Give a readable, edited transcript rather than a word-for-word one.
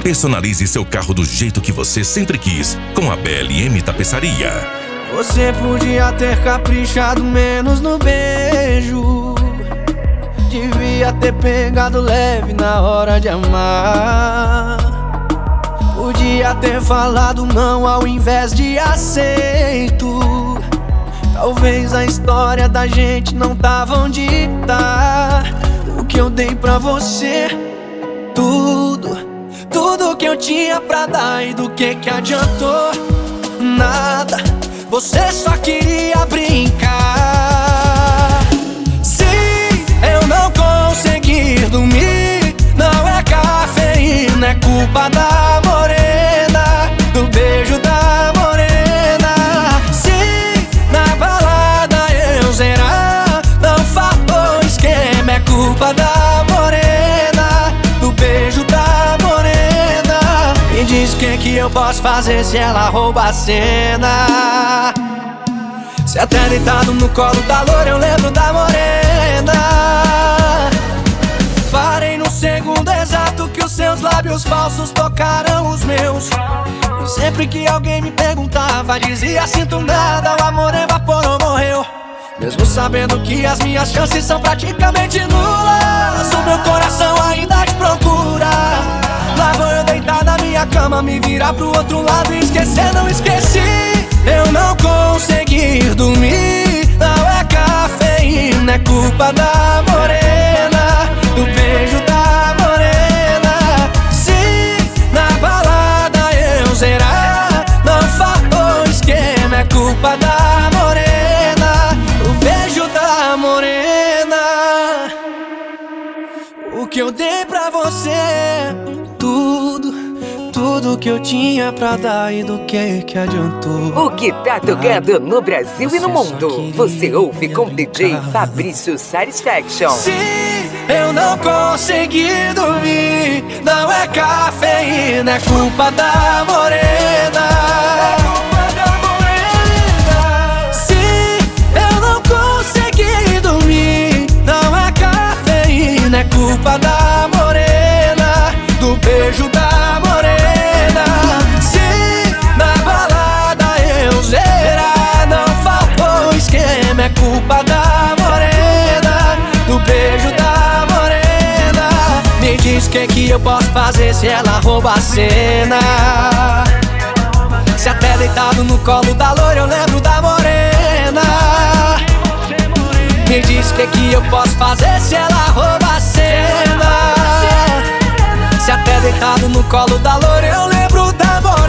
Personalize seu carro do jeito que você sempre quis com a BLM Tapeçaria. Você podia ter caprichado menos no beijo, devia ter pegado leve na hora de amar. Podia ter falado não ao invés de aceito. Talvez a história da gente não tava onde tá. O que eu dei pra você, tudo que eu tinha pra dar, e do que adiantou? Nada, você só queria brincar. Se eu não conseguir dormir, não é cafeína, é culpa da morena, do beijo da morena. Se na balada eu zerar, não faltou esquema, é culpa da morena, do beijo da morena. Me diz o que eu posso fazer se ela rouba a cena. Se até deitado no colo da loura eu lembro da morena. Parei no segundo exato que os seus lábios falsos tocaram os meus. E sempre que alguém me perguntava, dizia sinto nada, o amor evaporou, morreu. Mesmo sabendo que as minhas chances são praticamente nulas, o meu coração ainda te procura. Lá vou eu deitar na minha cama, me virar pro outro lado e esquecer, não esqueci. Eu não conseguir dormir, não é cafeína, é culpa da morena, do beijo da morena. Se na balada eu zerar, não faltou esquema, é culpa da morena, do beijo da morena. O que eu dei pra você, tudo que eu tinha pra dar, e do que adiantou? O que tá tocando no Brasil e no mundo, você ouve com DJ Fabrício Satisfaction. Se eu não conseguir dormir, não é cafeína, é culpa da morena. Se eu não conseguir dormir, não é cafeína, é culpa da morena, do beijo da morena. Se na balada eu zerar, não faltou esquema, é culpa da morena, do beijo da morena. Me diz o que eu posso fazer se ela rouba a cena. Se até deitado no colo da loira eu lembro da morena. Me diz o que eu posso fazer se ela rouba a cena. Se até deitado no colo da loira eu lembro da morena.